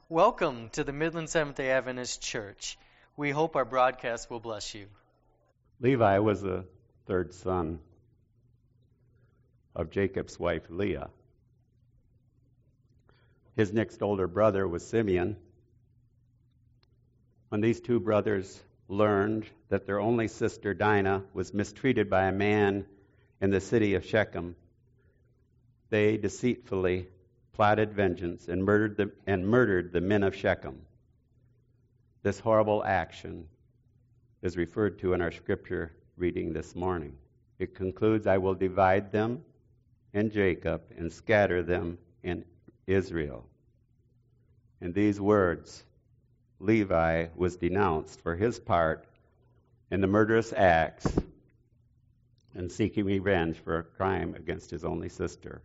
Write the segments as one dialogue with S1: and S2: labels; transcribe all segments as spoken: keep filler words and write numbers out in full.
S1: Welcome to the Midland Seventh-day Adventist Church. We hope our broadcast will bless you.
S2: Levi was the third son of Jacob's wife, Leah. His next older brother was Simeon. When these two brothers learned that their only sister, Dinah, was mistreated by a man in the city of Shechem, they deceitfully plotted vengeance and murdered the, and murdered the men of Shechem. This horrible action is referred to in our scripture reading this morning. It concludes, I will divide them in Jacob and scatter them in Israel. In these words, Levi was denounced for his part in the murderous acts and seeking revenge for a crime against his only sister.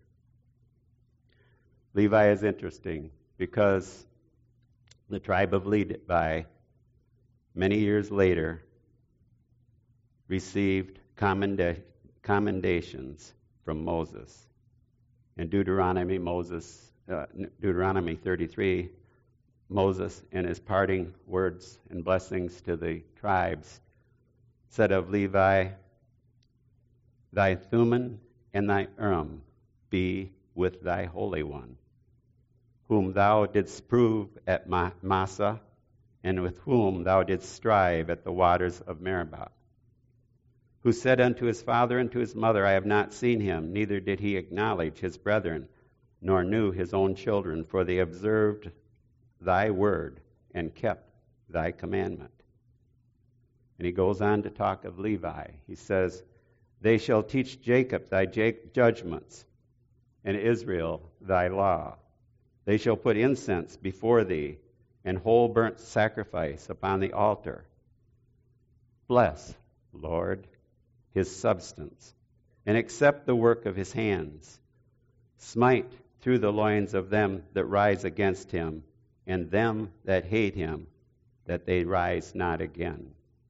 S2: Levi is interesting because the tribe of Levi, many years later, received commenda- commendations from Moses. In Deuteronomy, Moses, uh, Deuteronomy thirty-three, Moses, in his parting words and blessings to the tribes, said of Levi, "Thy Thummim and thy Urim be with thy Holy One, whom thou didst prove at Massah, and with whom thou didst strive at the waters of Meribah. Who said unto his father and to his mother, I have not seen him, neither did he acknowledge his brethren, nor knew his own children, for they observed thy word and kept thy commandment." And he goes on to talk of Levi. He says, "They shall teach Jacob thy judgments, and Israel thy law. They shall put incense before thee, and whole burnt sacrifice upon the altar. Bless, Lord, his substance, and accept the work of his hands. Smite through the loins of them that rise against him, and them that hate him, that they rise not again."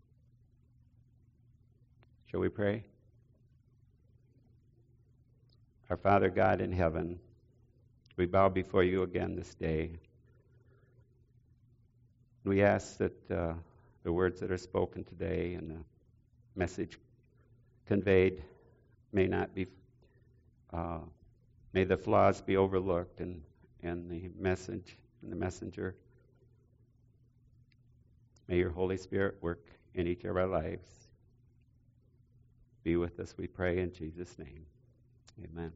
S2: Shall we pray? Our Father God in heaven, we bow before you again this day. We ask that uh, the words that are spoken today and the message conveyed may not be, uh, may the flaws be overlooked and, and the message and the messenger. May your Holy Spirit work in each of our lives. Be with us, we pray, in Jesus' name. Amen.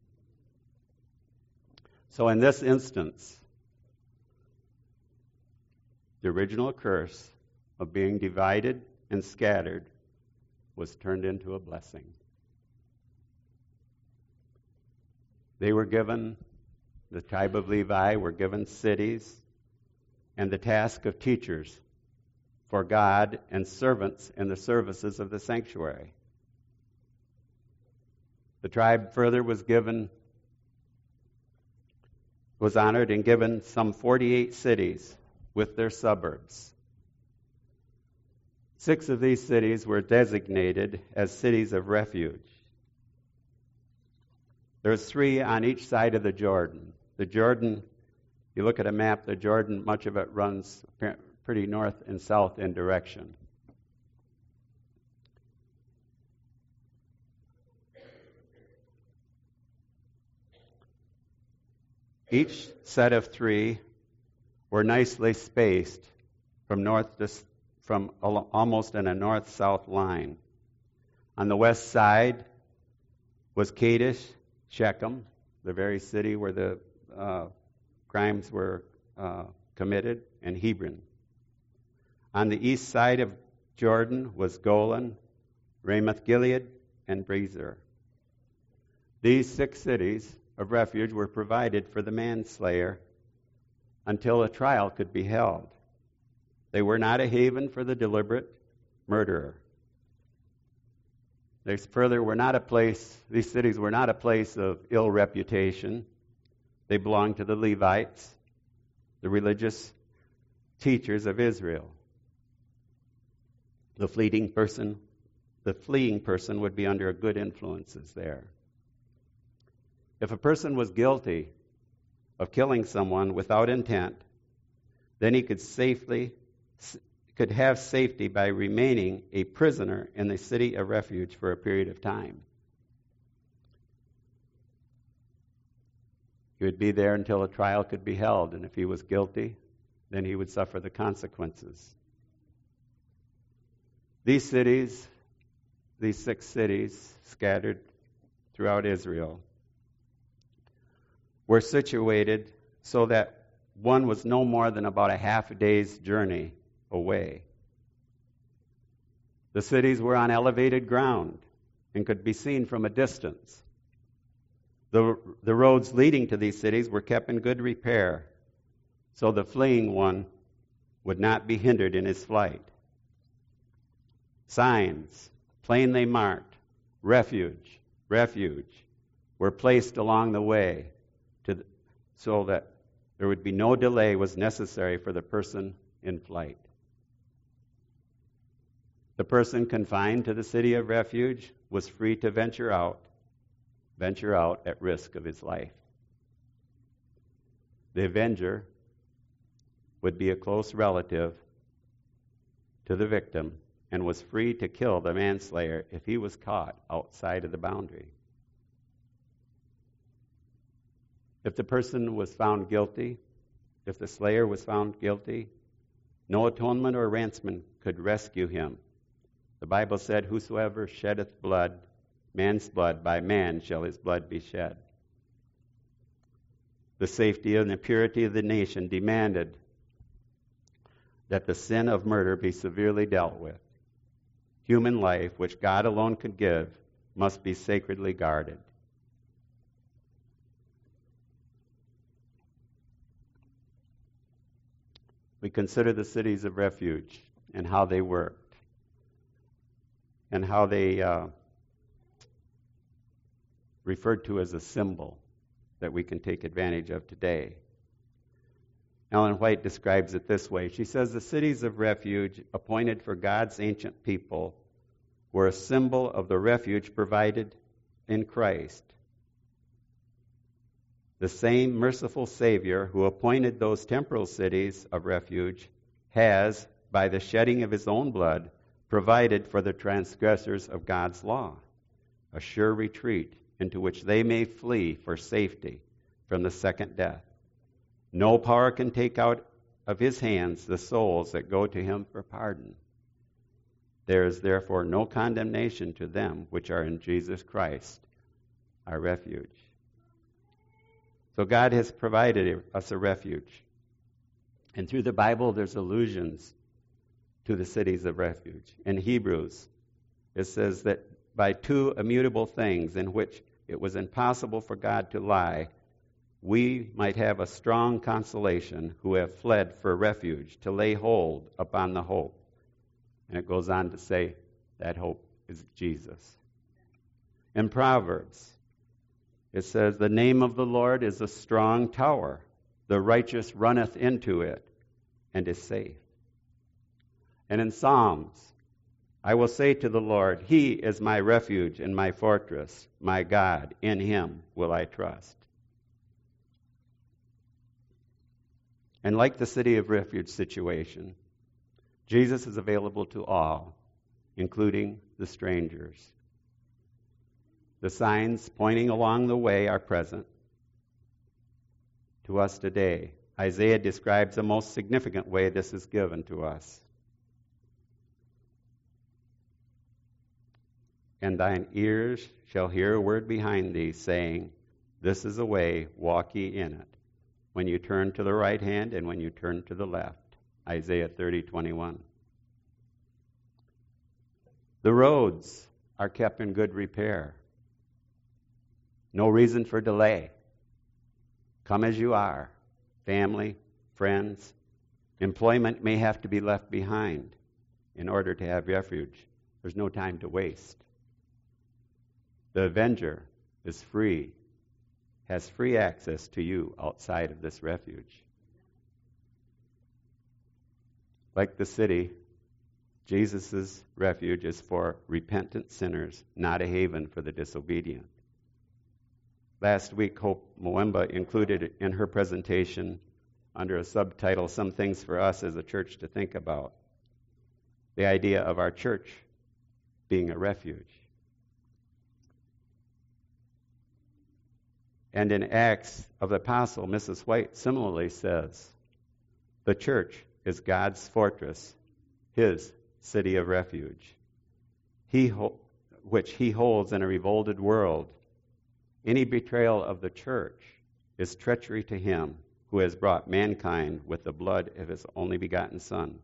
S2: So in this instance, the original curse of being divided and scattered was turned into a blessing. They were given, the tribe of Levi were given cities and the task of teachers for God and servants in the services of the sanctuary. The tribe further was given was honored and given some forty-eight cities with their suburbs. Six of these cities were designated as cities of refuge. There's three on each side of the Jordan. The Jordan, you look at a map, the Jordan, much of it runs pretty north and south in direction. Each set of three were nicely spaced from north to from almost in a north-south line. On the west side was Kadesh, Shechem, the very city where the uh, crimes were uh, committed, and Hebron. On the east side of Jordan was Golan, Ramoth Gilead, and Bezer. These six cities of refuge were provided for the manslayer until a trial could be held. They were not a haven for the deliberate murderer. They further were not a place, these cities were not a place of ill reputation. They belonged to the Levites, the religious teachers of Israel. The fleeting person, the fleeing person would be under good influences there. If a person was guilty of killing someone without intent, then he could safely could have safety by remaining a prisoner in the city of refuge for a period of time. He would be there until a trial could be held, and if he was guilty, then he would suffer the consequences. These cities, these six cities scattered throughout Israel, were situated so that one was no more than about a half a day's journey away. The cities were on elevated ground and could be seen from a distance. The, the roads leading to these cities were kept in good repair, so the fleeing one would not be hindered in his flight. Signs, plainly marked, refuge, refuge, were placed along the way to the, so that there would be no delay was necessary for the person in flight. The person confined to the city of refuge was free to venture out, venture out at risk of his life. The avenger would be a close relative to the victim and was free to kill the manslayer if he was caught outside of the boundary. If the person was found guilty, if the slayer was found guilty, no atonement or ransom could rescue him. The Bible said, "Whosoever sheddeth blood, man's blood, by man shall his blood be shed." The safety and the purity of the nation demanded that the sin of murder be severely dealt with. Human life, which God alone could give, must be sacredly guarded. We consider the cities of refuge and how they worked and how they uh, referred to as a symbol that we can take advantage of today. Ellen White describes it this way. She says, the cities of refuge appointed for God's ancient people were a symbol of the refuge provided in Christ. The same merciful Savior who appointed those temporal cities of refuge has, by the shedding of his own blood, provided for the transgressors of God's law a sure retreat into which they may flee for safety from the second death. No power can take out of his hands the souls that go to him for pardon. There is therefore no condemnation to them which are in Jesus Christ, our refuge. So God has provided us a refuge. And through the Bible, there's allusions to the cities of refuge. In Hebrews, it says that by two immutable things in which it was impossible for God to lie, we might have a strong consolation who have fled for refuge to lay hold upon the hope. And it goes on to say that hope is Jesus. In Proverbs, it says, the name of the Lord is a strong tower. The righteous runneth into it and is safe. And in Psalms, I will say to the Lord, He is my refuge and my fortress, my God. In Him will I trust. And like the city of refuge situation, Jesus is available to all, including the strangers. The signs pointing along the way are present to us today. Isaiah describes the most significant way this is given to us. And thine ears shall hear a word behind thee, saying, This is the way, walk ye in it, when you turn to the right hand and when you turn to the left. Isaiah thirty twenty-one. The roads are kept in good repair. No reason for delay. Come as you are. Family, friends, employment may have to be left behind in order to have refuge. There's no time to waste. The avenger is free, has free access to you outside of this refuge. Like the city, Jesus' refuge is for repentant sinners, not a haven for the disobedient. Last week, Hope Mwemba included in her presentation under a subtitle, Some Things for Us as a Church to Think About. The idea of our church being a refuge. And in Acts of the Apostle, Missus White similarly says, the church is God's fortress, his city of refuge, he ho- which he holds in a revolted world. Any betrayal of the church is treachery to him who has brought mankind with the blood of his only begotten Son.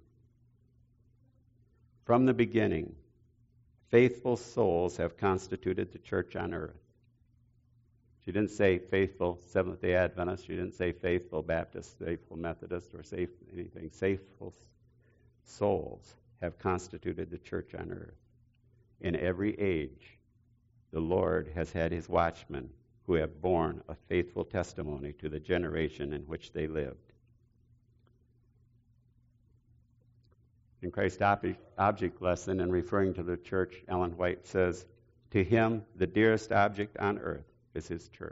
S2: From the beginning, faithful souls have constituted the church on earth. She didn't say faithful Seventh-day Adventist. She didn't say faithful Baptist, faithful Methodist, or safe anything. Faithful souls have constituted the church on earth. In every age, the Lord has had his watchmen who have borne a faithful testimony to the generation in which they lived. In Christ's object lesson, in referring to the church, Ellen White says, to him, the dearest object on earth is his church.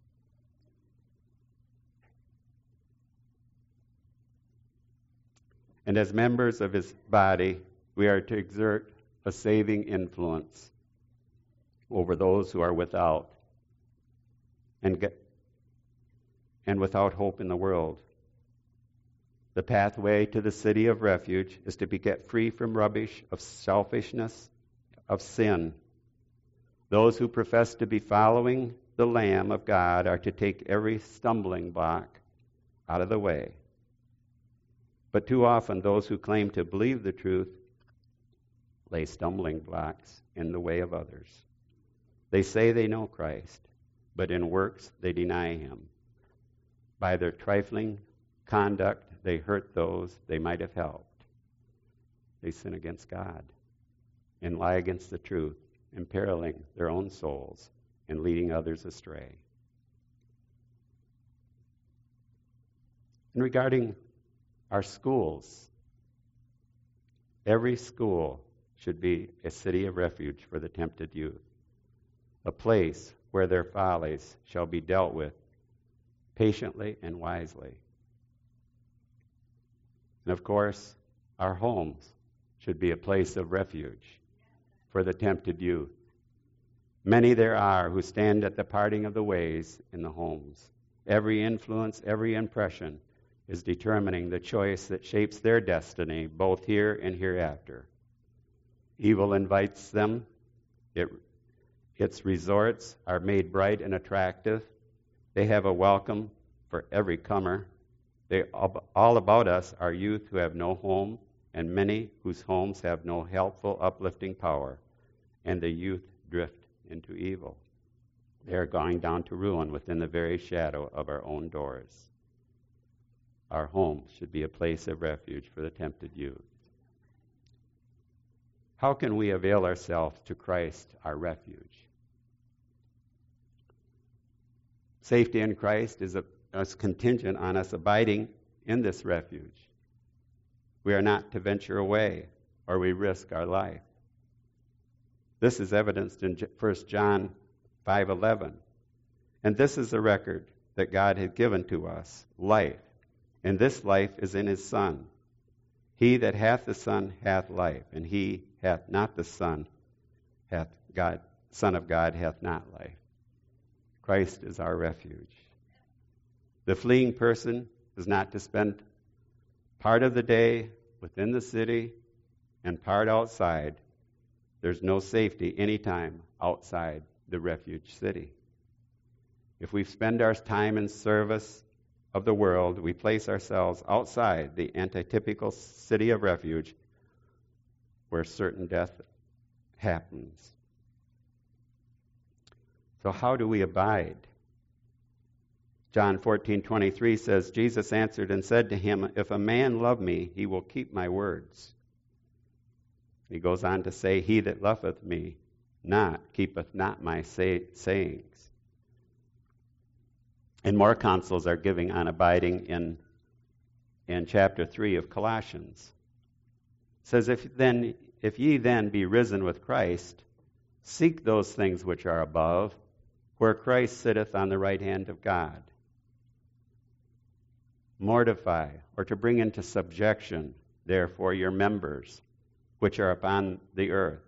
S2: And as members of his body, we are to exert a saving influence over those who are without and, get, and without hope in the world. The pathway to the city of refuge is to be get free from rubbish of selfishness, of sin. Those who profess to be following the Lamb of God are to take every stumbling block out of the way. But too often, those who claim to believe the truth lay stumbling blocks in the way of others. They say they know Christ, but in works they deny him. By their trifling conduct, they hurt those they might have helped. They sin against God and lie against the truth, imperiling their own souls and leading others astray. And regarding our schools, every school should be a city of refuge for the tempted youth, a place where their follies shall be dealt with patiently and wisely. And of course, our homes should be a place of refuge for the tempted youth. Many there are who stand at the parting of the ways in the homes. Every influence, every impression is determining the choice that shapes their destiny, both here and hereafter. Evil invites them. It, its resorts are made bright and attractive. They have a welcome for every comer. They, all about us are youth who have no home, and many whose homes have no helpful, uplifting power, and the youth drift into evil. They are going down to ruin within the very shadow of our own doors. Our homes should be a place of refuge for the tempted youth. How can we avail ourselves to Christ, our refuge? Safety in Christ is, a, is contingent on us abiding in this refuge. We are not to venture away, or we risk our life. This is evidenced in First John five eleven. And this is the record that God had given to us, life. And this life is in his Son. He that hath the Son hath life, and he hath not the Son, hath God, Son of God hath not life. Christ is our refuge. The fleeing person is not to spend part of the day within the city and part outside. There's no safety anytime outside the refuge city. If we spend our time in service of the world, we place ourselves outside the antitypical city of refuge where certain death happens. So how do we abide? John fourteen twenty-three says, Jesus answered and said to him, if a man love me, he will keep my words. He goes on to say, he that loveth me not, keepeth not my say, sayings. And more counsels are given on abiding in, in chapter three of Colossians. It says, if then, if ye then be risen with Christ, seek those things which are above, where Christ sitteth on the right hand of God. Mortify, or to bring into subjection, therefore, your members, which are upon the earth: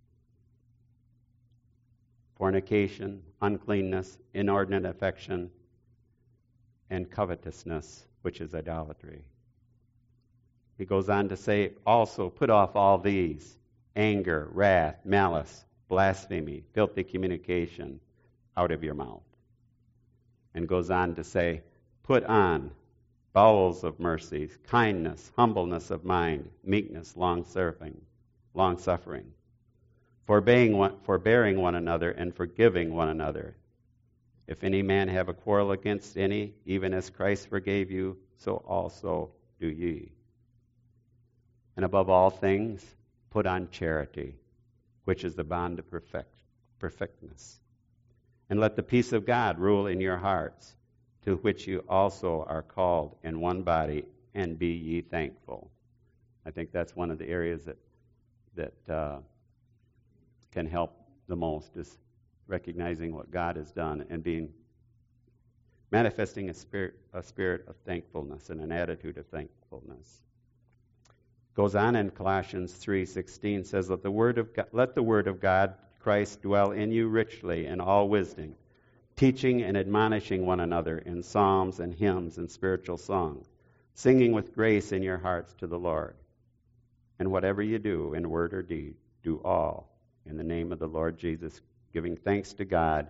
S2: fornication, uncleanness, inordinate affection, and covetousness, which is idolatry. He goes on to say, also put off all these: anger, wrath, malice, blasphemy, filthy communication out of your mouth. And goes on to say, put on bowels of mercies, kindness, humbleness of mind, meekness, long-suffering, long-suffering, forbearing one, forbearing one another, and forgiving one another. If any man have a quarrel against any, even as Christ forgave you, so also do ye. And above all things, put on charity, which is the bond of perfect, perfectness. And let the peace of God rule in your hearts, to which you also are called in one body, and be ye thankful. I think that's one of the areas that that uh, can help the most, is recognizing what God has done and being manifesting a spirit a spirit of thankfulness and an attitude of thankfulness. Goes on in Colossians three sixteen, says, let the word of God, let the word of God Christ dwell in you richly in all wisdom, teaching and admonishing one another in psalms and hymns and spiritual songs, singing with grace in your hearts to the Lord. And whatever you do, in word or deed, do all in the name of the Lord Jesus, giving thanks to God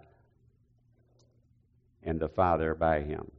S2: and the Father by him.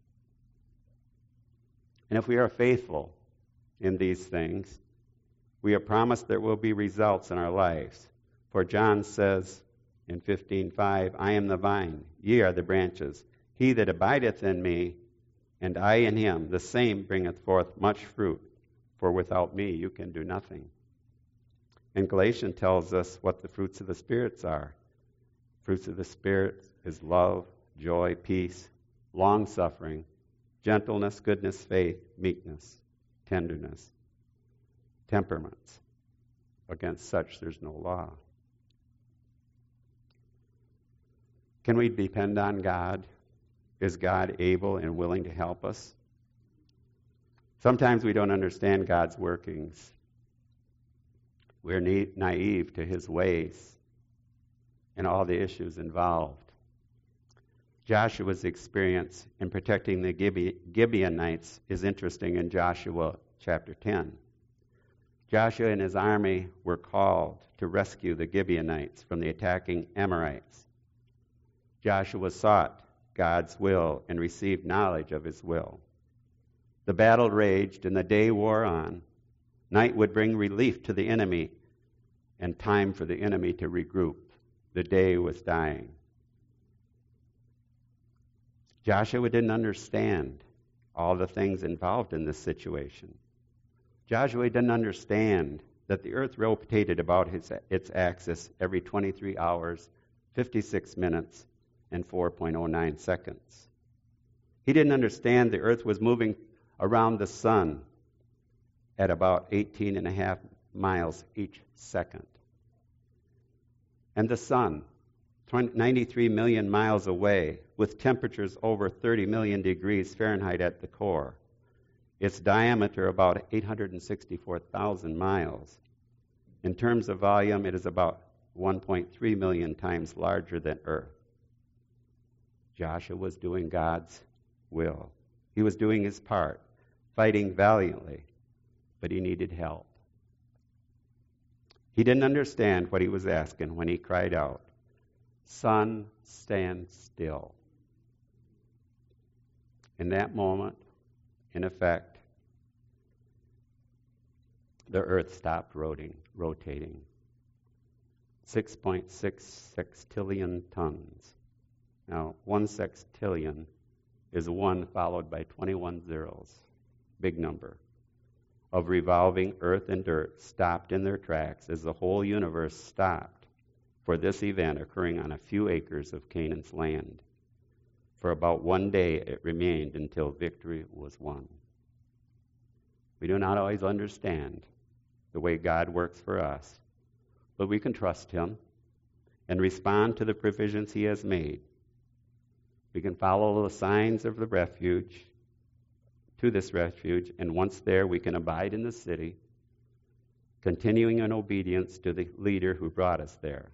S2: And if we are faithful in these things, we are promised there will be results in our lives. For John says in fifteen five, I am the vine, ye are the branches. He that abideth in me, and I in him, the same bringeth forth much fruit, for without me you can do nothing. And Galatians tells us what the fruits of the spirits are. Fruits of the Spirit is love, joy, peace, long-suffering, gentleness, goodness, faith, meekness, tenderness, temperaments. Against such there's no law. Can we depend on God? Is God able and willing to help us? Sometimes we don't understand God's workings. We're naive to his ways and all the issues involved. Joshua's experience in protecting the Gibeonites is interesting in Joshua chapter ten. Joshua and his army were called to rescue the Gibeonites from the attacking Amorites. Joshua sought God's will and received knowledge of his will. The battle raged and the day wore on. Night would bring relief to the enemy and time for the enemy to regroup. The day was dying. Joshua didn't understand all the things involved in this situation. Joshua didn't understand that the earth rotated about his, its axis every twenty-three hours, fifty-six minutes, and four point oh nine seconds. He didn't understand the earth was moving around the sun at about eighteen and a half miles each second. And the sun, ninety-three million miles away, with temperatures over thirty million degrees Fahrenheit at the core. Its diameter about eight hundred sixty-four thousand miles. In terms of volume, it is about one point three million times larger than Earth. Joshua was doing God's will. He was doing his part, fighting valiantly, but he needed help. He didn't understand what he was asking when he cried out, "Sun, stand still." In that moment, in effect, the earth stopped rotating. rotating. six point six sextillion tons. Now, one sextillion is one followed by twenty-one zeros, big number, of revolving earth and dirt stopped in their tracks as the whole universe stopped for this event occurring on a few acres of Canaan's land. For about one day it remained until victory was won. We do not always understand the way God works for us, but we can trust him and respond to the provisions he has made. We can follow the signs of the refuge to this refuge, and once there, we can abide in the city, continuing in obedience to the leader who brought us there.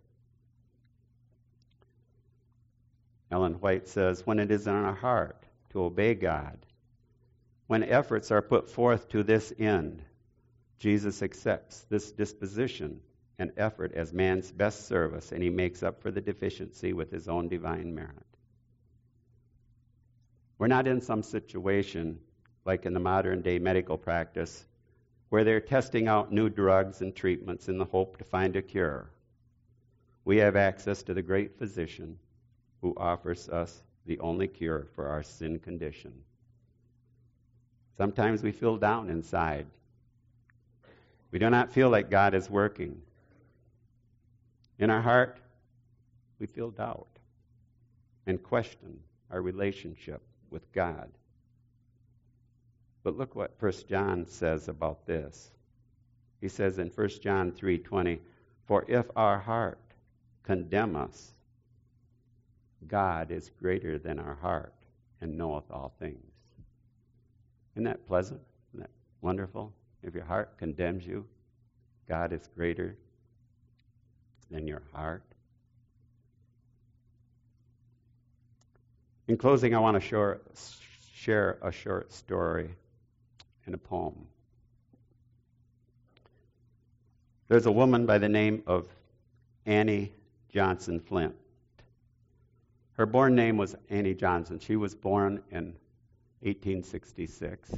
S2: Ellen White says, when it is in our heart to obey God, when efforts are put forth to this end, Jesus accepts this disposition and effort as man's best service, and he makes up for the deficiency with his own divine merit. We're not in some situation like in the modern day medical practice where they're testing out new drugs and treatments in the hope to find a cure. We have access to the great physician who offers us the only cure for our sin condition. Sometimes we feel down inside. We do not feel like God is working. In our heart, we feel doubt and question our relationship with God. But look what First John says about this. He says in First John three twenty, for if our heart condemn us, God is greater than our heart and knoweth all things. Isn't that pleasant? Isn't that wonderful? If your heart condemns you, God is greater than your heart. In closing, I want to share, share a short story and a poem. There's a woman by the name of Annie Johnson Flint. Her born name was Annie Johnson. She was born in eighteen sixty-six.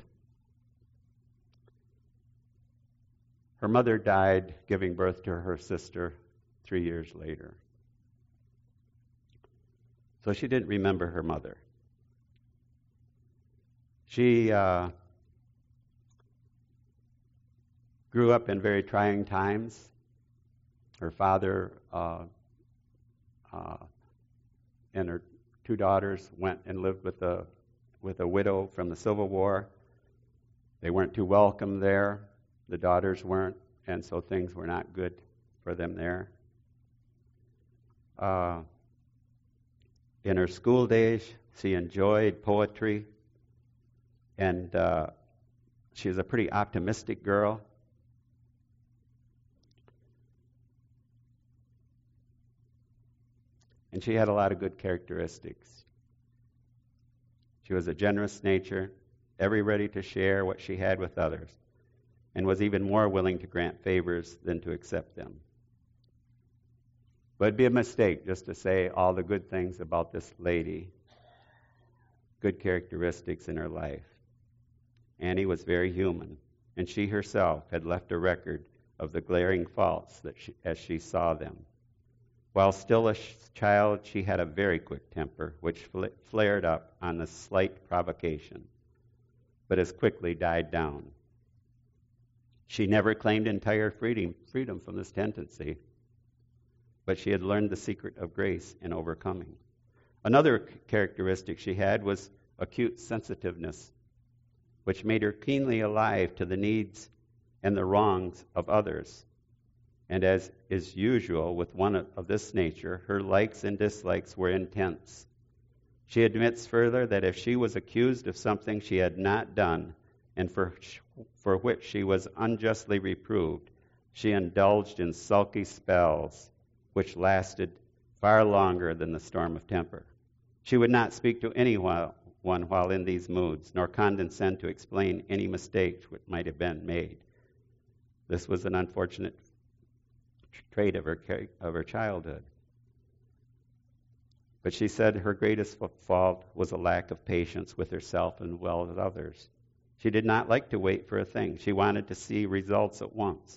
S2: Her mother died giving birth to her sister three years later. So she didn't remember her mother. She uh, grew up in very trying times. Her father uh, uh, and her two daughters went and lived with a with a widow from the Civil War. They weren't too welcome there. The daughters weren't, and so things were not good for them there. Uh, in her school days, she enjoyed poetry, and uh, she was a pretty optimistic girl. And she had a lot of good characteristics. She was a generous nature, ever ready to share what she had with others, and was even more willing to grant favors than to accept them. But it'd be a mistake just to say all the good things about this lady, good characteristics in her life. Annie was very human, and she herself had left a record of the glaring faults that she, as she saw them. While still a sh- child, she had a very quick temper, which fl- flared up on the slight provocation, but as quickly died down. She never claimed entire freedom, freedom from this tendency, but she had learned the secret of grace in overcoming. Another characteristic she had was acute sensitiveness, which made her keenly alive to the needs and the wrongs of others. And as is usual with one of this nature, her likes and dislikes were intense. She admits further that if she was accused of something she had not done and for, for which she was unjustly reproved, she indulged in sulky spells which lasted far longer than the storm of temper. She would not speak to anyone while in these moods, nor condescend to explain any mistakes which might have been made. This was an unfortunate trait of her of her childhood. But she said her greatest fault was a lack of patience with herself and well with others. She did not like to wait for a thing. She wanted to see results at once.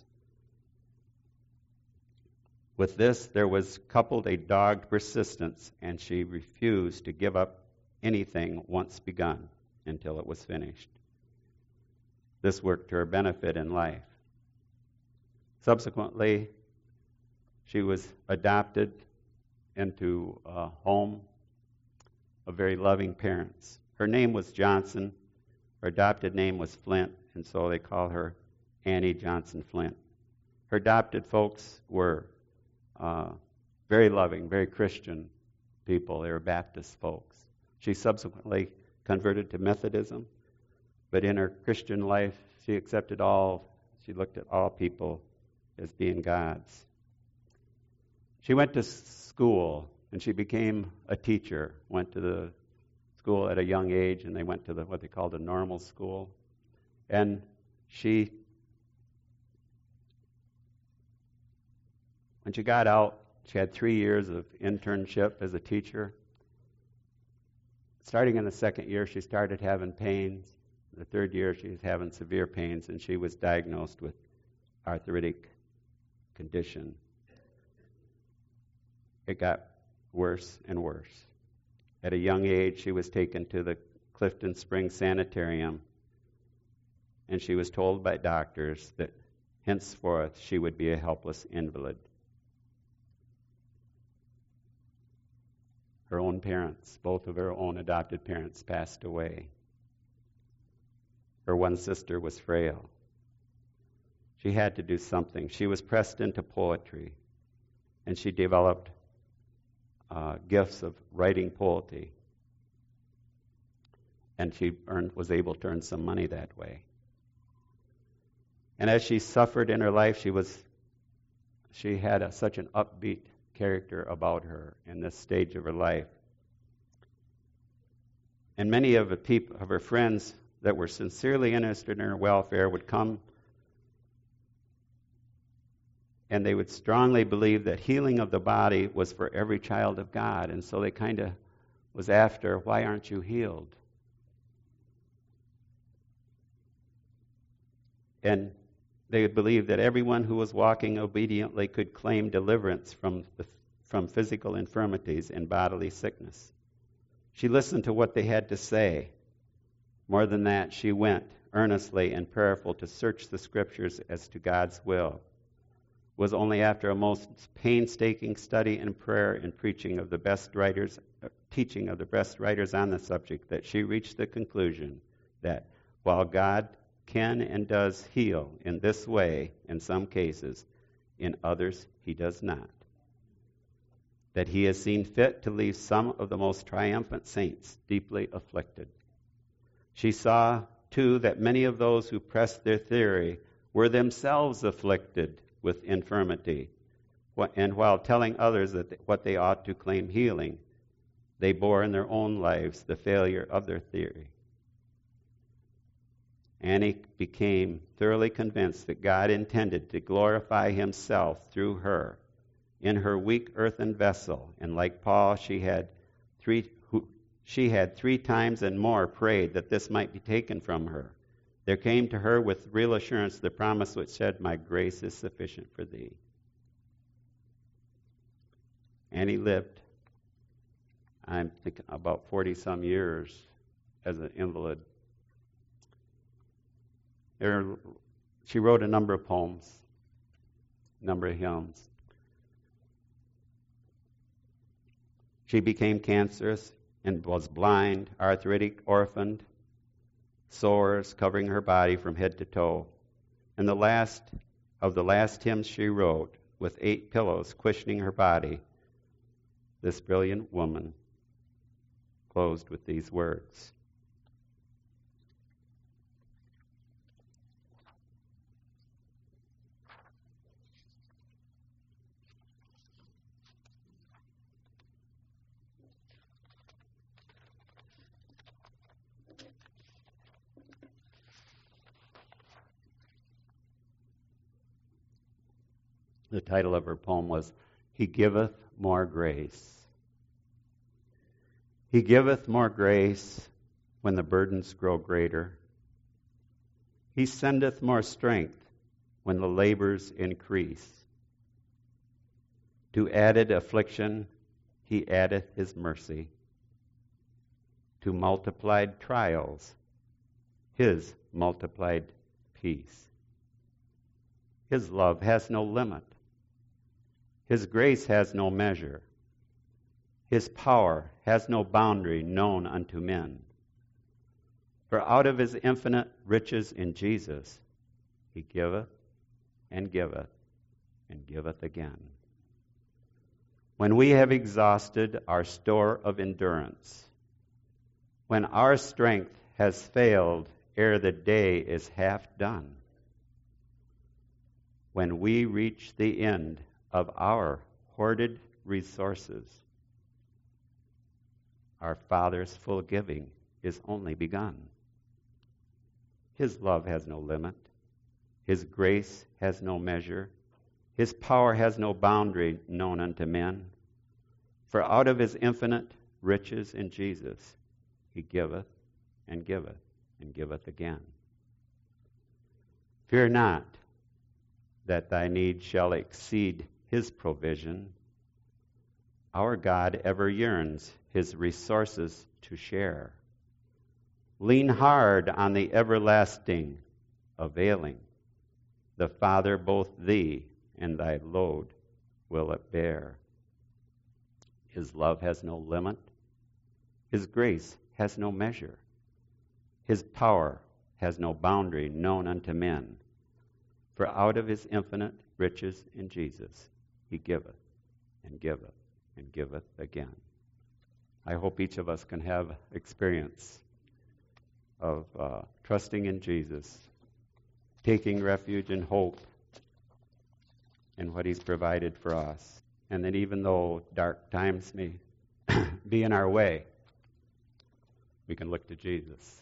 S2: With this, there was coupled a dogged persistence, and she refused to give up anything once begun until it was finished. This worked to her benefit in life. Subsequently, she was adopted into a home of very loving parents. Her name was Johnson. Her adopted name was Flint, and so they call her Annie Johnson Flint. Her adopted folks were uh, very loving, very Christian people. They were Baptist folks. She subsequently converted to Methodism, But in her Christian life, she accepted all, she looked at all people as being God's. She went to school, and she became a teacher, went to the school at a young age, and they went to the what they called a normal school. And she, when she got out, she had three years of internship as a teacher. Starting in the second year, she started having pains. The third year, she was having severe pains, and she was diagnosed with arthritic condition. It got worse and worse. At a young age, she was taken to the Clifton Springs Sanitarium, and she was told by doctors that henceforth she would be a helpless invalid. Her own parents, both of her own adopted parents, passed away. Her one sister was frail. She had to do something. She was pressed into poetry, and she developed uh, gifts of writing poetry. And she earned, was able to earn some money that way. And as she suffered in her life, she was she had a, such an upbeat character about her in this stage of her life. And many of the people, of her friends that were sincerely interested in her welfare would come, and they would strongly believe that healing of the body was for every child of God. And so they kind of was after, why aren't you healed? And they believed that everyone who was walking obediently could claim deliverance from the, from physical infirmities and bodily sickness. She listened to what they had to say. More than that, she went earnestly and prayerful to search the Scriptures as to God's will. It was only after a most painstaking study and prayer and preaching of the best writers, uh, teaching of the best writers on the subject that she reached the conclusion that while God can and does heal in this way in some cases, in others he does not. That he has seen fit to leave some of the most triumphant saints deeply afflicted. She saw, too, that many of those who pressed their theory were themselves afflicted with infirmity, and while telling others that what they ought to claim healing, they bore in their own lives the failure of their theory. Annie became thoroughly convinced that God intended to glorify himself through her in her weak earthen vessel, and like Paul, she had three who, she had three times and more prayed that this might be taken from her. There came to her with real assurance the promise which said, "My grace is sufficient for thee." Annie lived, I'm thinking, about forty-some years as an invalid. There, she wrote a number of poems, a number of hymns. She became cancerous and was blind, arthritic, orphaned, sores covering her body from head to toe. And the last of the last hymns she wrote, with eight pillows cushioning her body, this brilliant woman closed with these words. The title of her poem was, "He Giveth More Grace." He giveth more grace when the burdens grow greater. He sendeth more strength when the labors increase. To added affliction he addeth his mercy. To multiplied trials his multiplied peace. His love has no limit. His grace has no measure. His power has no boundary known unto men. For out of his infinite riches in Jesus, he giveth and giveth and giveth again. When we have exhausted our store of endurance, when our strength has failed ere the day is half done. When we reach the end of our hoarded resources, our Father's full giving is only begun. His love has no limit. His grace has no measure. His power has no boundary known unto men. For out of his infinite riches in Jesus, he giveth and giveth and giveth again. Fear not that thy need shall exceed his provision. Our God ever yearns his resources to share. Lean hard on the everlasting, availing. The Father both thee and thy load will it bear. His love has no limit. His grace has no measure. His power has no boundary known unto men. For out of his infinite riches in Jesus, he giveth and giveth and giveth again. I hope each of us can have experience of uh, trusting in Jesus, taking refuge and hope in what he's provided for us. And that even though dark times may be in our way, we can look to Jesus.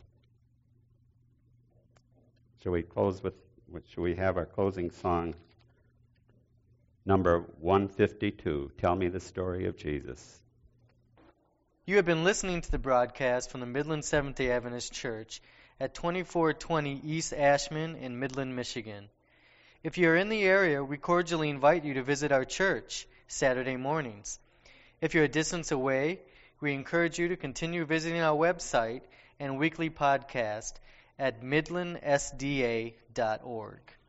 S2: Shall we close with, with shall we have our closing song, number one fifty-two, Tell Me the Story of Jesus.
S1: You have been listening to the broadcast from the Midland Seventh-day Adventist Church at twenty-four twenty East Ashman in Midland, Michigan. If you are in the area, we cordially invite you to visit our church Saturday mornings. If you're a distance away, we encourage you to continue visiting our website and weekly podcast at midland s d a dot org.